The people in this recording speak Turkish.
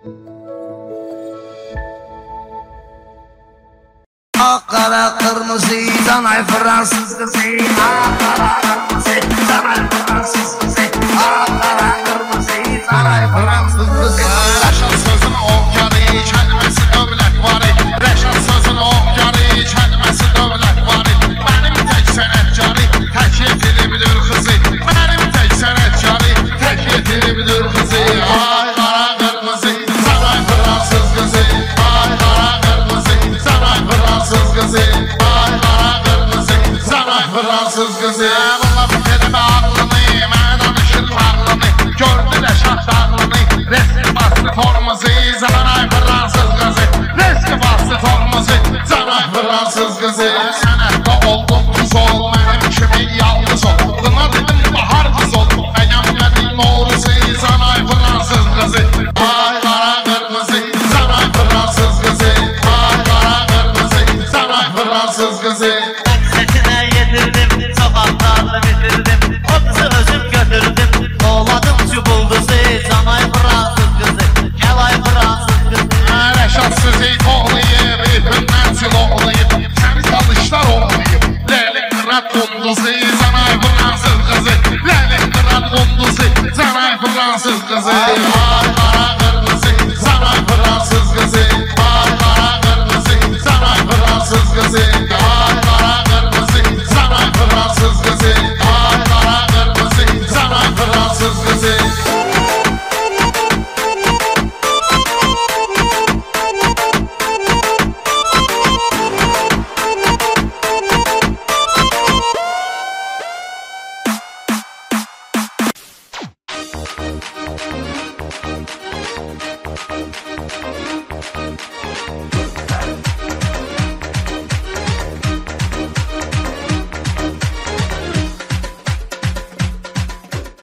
Kara kırmızı danay Fransız kızı, kara kırmızı danay Fransız kızı, kara kırmızı danay Fransız kızı. Reşat sözün okyanı, kelimesi dövlət varı. Reşat sözün okyanı, kelimesi dövlət varı. Benim tek sənətkarı, tək yetilibidir kızı. Benim tek sənətkarı, tək yetilibidir kızı. Ay kara kırmızı danay Fransız kızı, ay kara kırmızı danay Fransız kızı, ay kara kırmızı danay Fransız kızı. Valla bitirme ağlını, mən danışır ağlını. Gördü Reşat dağlını, resmi bastı formuzu, zanay Fransız kızı. Resmi bastı formuzu, zanay Fransız kızı.